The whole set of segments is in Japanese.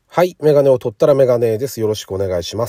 はい、メガネを取ったらメガネです。よろしくお願いします。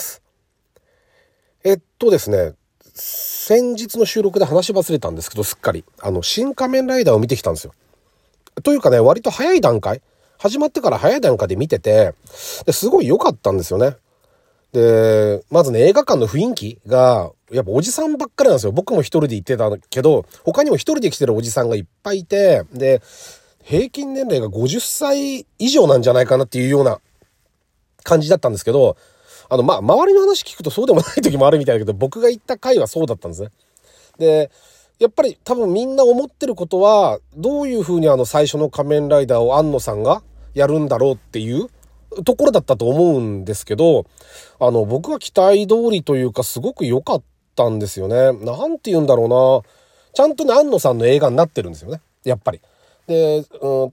ですね、先日の収録で話し忘れたんですけど、すっかり、新仮面ライダーを見てきたんですよ。というかね、割と早い段階、始まってから早い段階で見てて、すごい良かったんですよね。で、まずね、映画館の雰囲気が、やっぱおじさんばっかりなんですよ。僕も一人で行ってたけど、他にも一人で来てるおじさんがいっぱいいて、で、平均年齢が50歳以上なんじゃないかなっていうような感じだったんですけど、周りの話聞くとそうでもない時もあるみたいだけど、僕が行った回はそうだったんですね。で、やっぱり多分みんな思ってることは、どういう風に最初の仮面ライダーを庵野さんがやるんだろうっていうところだったと思うんですけど、僕は期待通りというか、すごく良かったんですよね。なんて言うんだろうな。ちゃんとね、庵野さんの映画になってるんですよね。やっぱり。で、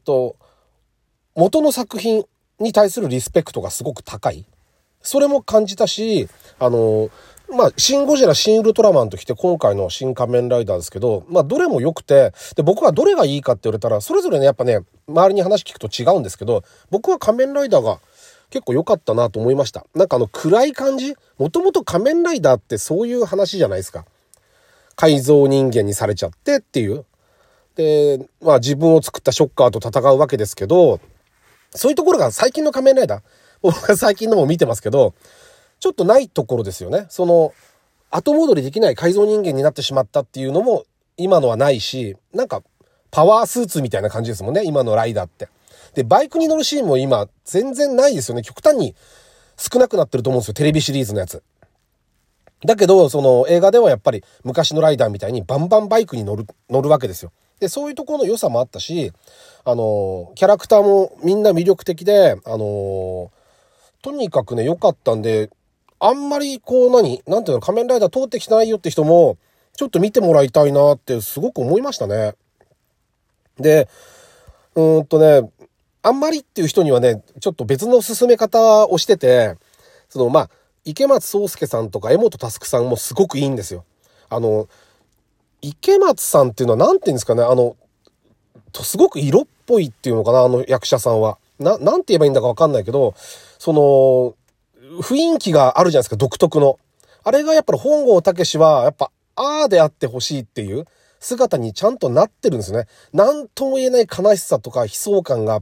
元の作品に対するリスペクトがすごく高い。それも感じたし、シン・ゴジラ、シン・ウルトラマンときて今回の新仮面ライダーですけど、どれも良くて、で、僕はどれがいいかって言われたら、それぞれね、やっぱね、周りに話聞くと違うんですけど、僕は仮面ライダーが結構良かったなと思いました。なんか暗い感じ、もともと仮面ライダーってそういう話じゃないですか。改造人間にされちゃってっていう。で、自分を作ったショッカーと戦うわけですけど、そういうところが最近の仮面ライダー、僕は最近のも見てますけど、ちょっとないところですよね。後戻りできない改造人間になってしまったっていうのも、今のはないし、なんか、パワースーツみたいな感じですもんね、今のライダーって。で、バイクに乗るシーンも今、全然ないですよね。極端に少なくなってると思うんですよ、テレビシリーズのやつ。だけど、映画ではやっぱり昔のライダーみたいにバンバンバイクに乗るわけですよ。で、そういうところの良さもあったし、キャラクターもみんな魅力的で、とにかくね、良かったんで、あんまりなんていうの、仮面ライダー通ってきてないよって人も、ちょっと見てもらいたいなってすごく思いましたね。で、あんまりっていう人にはね、ちょっと別の進め方をしてて、池松壮亮さんとか江本佑さんもすごくいいんですよ。池松さんっていうのはなんていうんですかね、すごく色っぽいっていうのかな、役者さんは。なんて言えばいいんだかわかんないけど、雰囲気があるじゃないですか、独特の。あれがやっぱり本郷猛は、やっぱ、ああであってほしいっていう姿にちゃんとなってるんですよね。なんとも言えない悲しさとか悲壮感があって、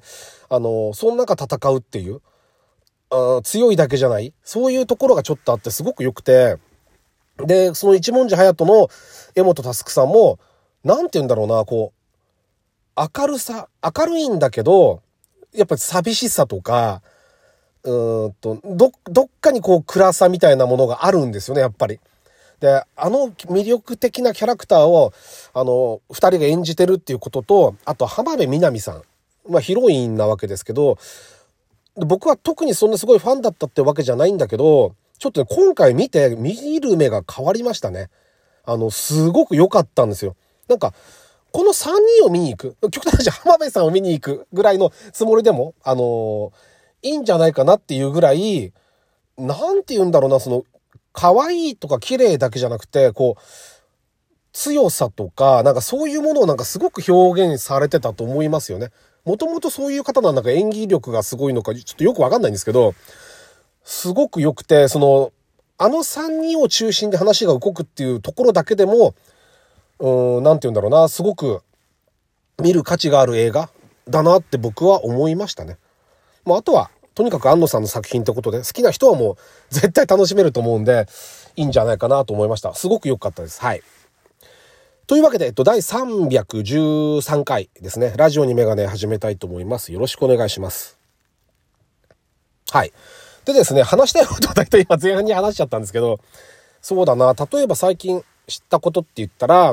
その中戦うっていう、強いだけじゃない、そういうところがちょっとあってすごく良くて、で、その一文字隼人の江本佑さんも、なんて言うんだろうな、明るいんだけど、やっぱり寂しさとか、どっかに暗さみたいなものがあるんですよね、やっぱり。で、魅力的なキャラクターを、二人が演じてるっていうことと、あと浜辺美波さん。ヒロインなわけですけど、僕は特にそんなすごいファンだったってわけじゃないんだけど、ちょっとね、今回見る目が変わりましたね。すごく良かったんですよ。なんか、この3人を見に行く。極端な話、浜辺さんを見に行くぐらいのつもりでも、いいんじゃないかなっていうぐらい、なんて言うんだろうな、可愛いとか綺麗だけじゃなくて、強さとか、なんかそういうものをなんかすごく表現されてたと思いますよね。もともとそういう方なんか演技力がすごいのか、ちょっとよくわかんないんですけど、すごく良くて、3人を中心で話が動くっていうところだけでも、なんて言うんだろうな、すごく見る価値がある映画だなって僕は思いましたね。あとは、とにかく庵野さんの作品ってことで、好きな人はもう絶対楽しめると思うんで、いいんじゃないかなと思いました。すごく良かったです。はい。というわけで、第313回ですね。ラジオにメガネ始めたいと思います。よろしくお願いします。はい。でですね、話したいことは大体今前半に話しちゃったんですけど、そうだな、例えば最近知ったことって言ったら、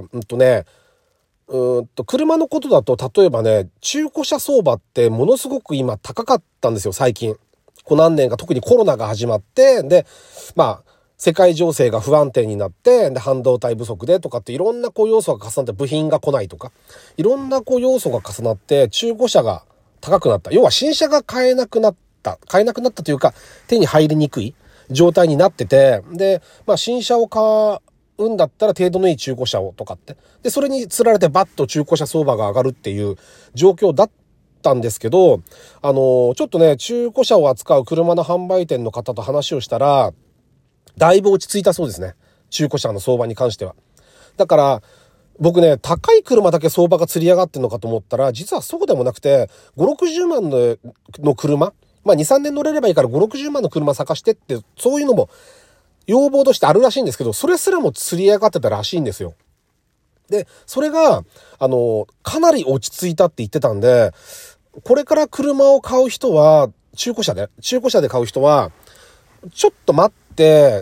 車のことだと、例えばね、中古車相場ってものすごく今高かったんですよ、最近。何年か特にコロナが始まって、で、世界情勢が不安定になって、で、半導体不足でとかっていろんな要素が重なって部品が来ないとか、いろんな要素が重なって中古車が高くなった。要は新車が買えなくなったというか、手に入りにくい状態になってて、で、新車を買うんだったら程度のいい中古車をとかって。で、それに釣られてバッと中古車相場が上がるっていう状況だっったんですけど、ちょっとね、中古車を扱う車の販売店の方と話をしたら、だいぶ落ち着いたそうですね。中古車の相場に関しては。だから、僕ね、高い車だけ相場が釣り上がってるのかと思ったら、実はそうでもなくて、5、60万の車、まあ2、3年乗れればいいから5、60万の車探してって、そういうのも要望としてあるらしいんですけど、それすらも釣り上がってたらしいんですよ。で、それが、かなり落ち着いたって言ってたんで、これから車を買う人は、中古車で買う人は、ちょっと待って、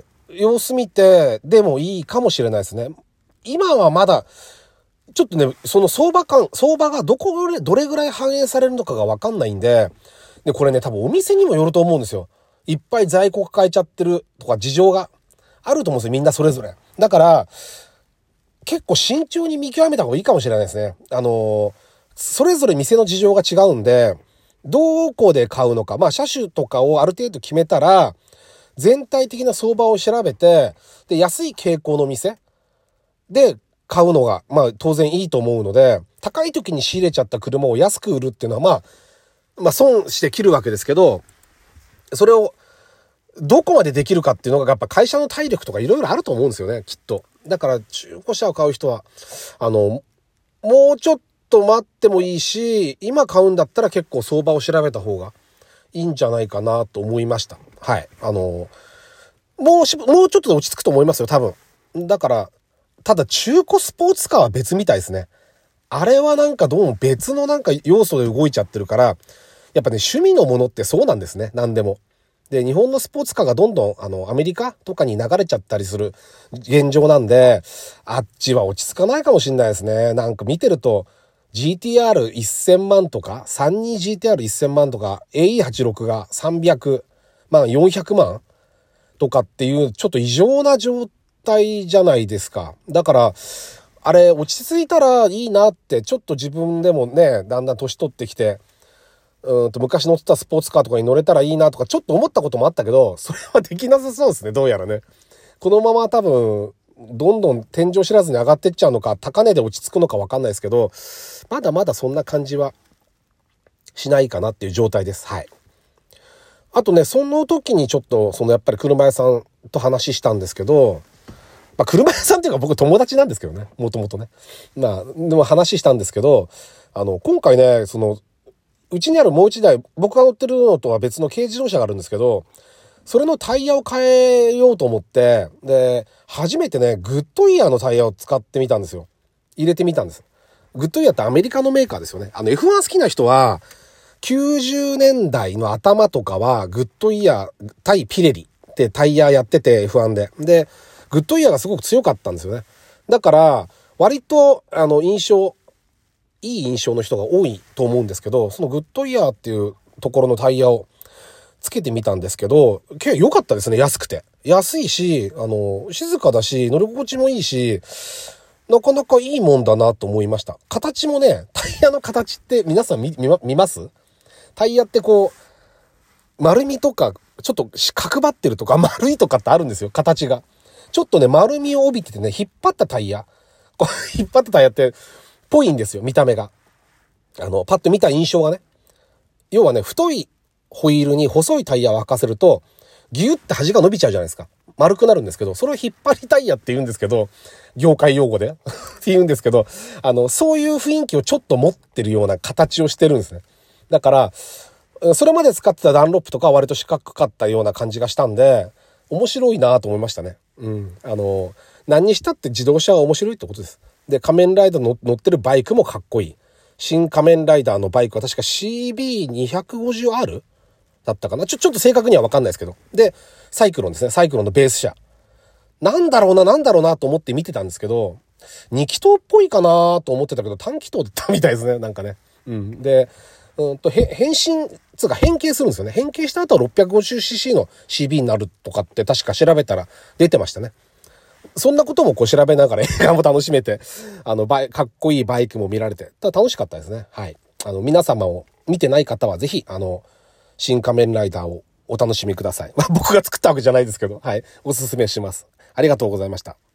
様子見て、でもいいかもしれないですね。今はまだ、ちょっとね、その相場がどれぐらい反映されるのかがわかんないんで、で、これね、多分お店にもよると思うんですよ。いっぱい在庫抱えちゃってるとか事情があると思うんですよ。みんなそれぞれ。だから、結構慎重に見極めた方がいいかもしれないですね。それぞれ店の事情が違うんで、どこで買うのか、まあ車種とかをある程度決めたら、全体的な相場を調べて、で、安い傾向の店で買うのが、まあ当然いいと思うので、高い時に仕入れちゃった車を安く売るっていうのは、まあ損して切るわけですけど、それをどこまでできるかっていうのがやっぱ会社の体力とかいろいろあると思うんですよね、きっと。だから中古車を買う人は、もうちょっと待ってもいいし、今買うんだったら結構相場を調べた方がいいんじゃないかなと思いました。はい。もうちょっとで落ち着くと思いますよ、多分。だから、ただ中古スポーツカーは別みたいですね。あれはなんかどうも別のなんか要素で動いちゃってるから、やっぱね、趣味のものってそうなんですね、何でも。で、日本のスポーツカーがどんどん、アメリカとかに流れちゃったりする現状なんで、あっちは落ち着かないかもしれないですね。なんか見てると、GTR1000 万とか、32GTR1000 万とか、AE86 が300万、400万とかっていう、ちょっと異常な状態じゃないですか。だから、あれ、落ち着いたらいいなって、ちょっと自分でもね、だんだん年取ってきて、昔乗ってたスポーツカーとかに乗れたらいいなとかちょっと思ったこともあったけど、それはできなさそうですね、どうやらね。このまま多分、どんどん天井知らずに上がってっちゃうのか、高値で落ち着くのかわかんないですけど、まだまだそんな感じはしないかなっていう状態です。はい。あとね、その時にちょっと、やっぱり車屋さんと話したんですけど、まあ、車屋さんっていうか僕友達なんですけどね、もともとね。まあ、でも話したんですけど、今回ね、うちにあるもう一台、僕が乗ってるのとは別の軽自動車があるんですけど、それのタイヤを変えようと思って、で、初めてね、グッドイヤーのタイヤを使ってみたんですよ。入れてみたんです。グッドイヤーってアメリカのメーカーですよね。F1 好きな人は、90年代の頭とかは、グッドイヤー対ピレリってタイヤやってて F1 で。で、グッドイヤーがすごく強かったんですよね。だから、割と、いい印象の人が多いと思うんですけど、そのグッドイヤーっていうところのタイヤをつけてみたんですけど、結構良かったですね、安くて。安いし、静かだし、乗り心地もいいし、なかなかいいもんだなと思いました。形もね、タイヤの形って皆さん見ますタイヤってこう、丸みとか、ちょっと角張ってるとか、丸いとかってあるんですよ、形が。ちょっとね、丸みを帯びててね、引っ張ったタイヤ。引っ張ったタイヤって、ぽいんですよ、見た目が。パッと見た印象がね。要はね、太いホイールに細いタイヤを履かせると、ギュッて端が伸びちゃうじゃないですか。丸くなるんですけど、それを引っ張りタイヤって言うんですけど、業界用語でって言うんですけど、そういう雰囲気をちょっと持ってるような形をしてるんですね。だから、それまで使ってたダンロップとかは割と四角かったような感じがしたんで、面白いなと思いましたね。うん。何にしたって自動車は面白いってことです。で、仮面ライダー乗ってるバイクもかっこいい。新仮面ライダーのバイクは確か CB250R だったかな。ちょっと正確にはわかんないですけど。で、サイクロンですね。サイクロンのベース車。なんだろうなと思って見てたんですけど、2気筒っぽいかなと思ってたけど、単気筒だったみたいですね。なんかね。うん。で、変形するんですよね。変形した後は 650cc の CB になるとかって確か調べたら出てましたね。そんなこともこう調べながら映画も楽しめて、かっこいいバイクも見られて、楽しかったですね。はい。皆様を見てない方はぜひ、新仮面ライダーをお楽しみください。僕が作ったわけじゃないですけど、はい。おすすめします。ありがとうございました。